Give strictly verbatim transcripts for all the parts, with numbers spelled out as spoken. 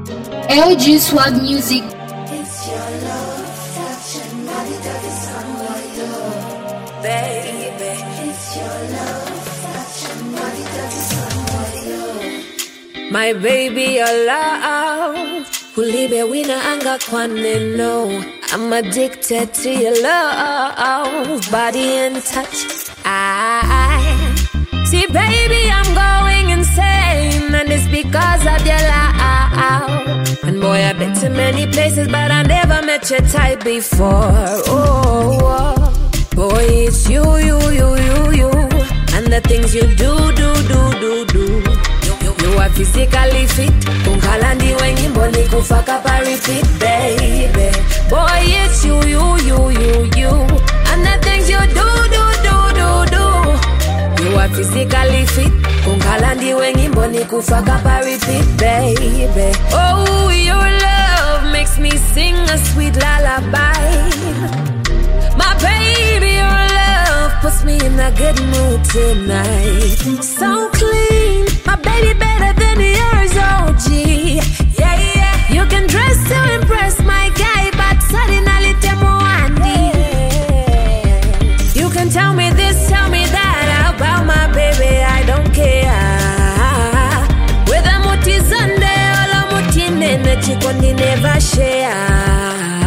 L G Swag Music. It's your love, touching body that is someone you, baby. It's your love, touching body that is someone you. My baby, your love. Kulibe wina anga kwa neno. I'm addicted to your love, body and touch. I see, baby, I'm going insane, and it's because of your love. And boy, I've been to many places, but I never met your type before. Oh, oh. Boy, it's you, you, you, you, you, and the things you do, do, do, do, do. You are physically fit. Kunkalandi wengi mboni kufaka pa repeat, baby. Boy, it's you, you, you, you, you, and the things you do, do, do, do, do. You are physically fit. Kunkalandi wengi mboni kufaka pa repeat, baby. Oh, your love makes me sing a sweet lullaby. My baby, your love puts me in a good mood tonight. So clean, my baby better than yours, O G. Yeah, yeah. You can dress to impress my guy, but suddenly temuandi. You can tell me this, tell me that about my baby, I don't care. Whether muti Sunday or muti nene, chikondi never share.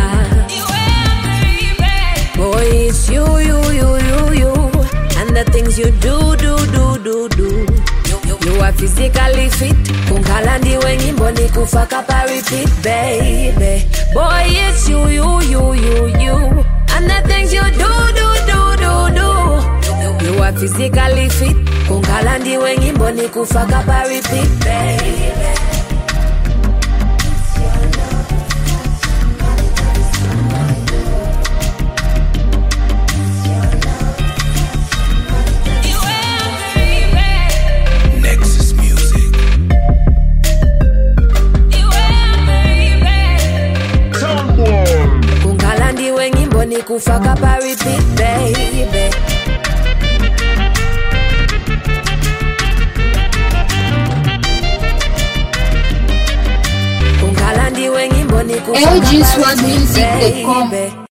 Boy, it's you, you, you, you, you, and the things you do, do, do, do, do. You are physically fit. Kunkalandi wengi mboni kufaka pa repeat, baby. Boy, it's you, you, you, you, you, and the things you do, do, do, do, do. You are physically fit. Kunkalandi wengi mboni kufaka pa repeat, baby. Kufaka pa repeat, baby. Kunkalandi wengi mboni kufaka pa repeat, baby.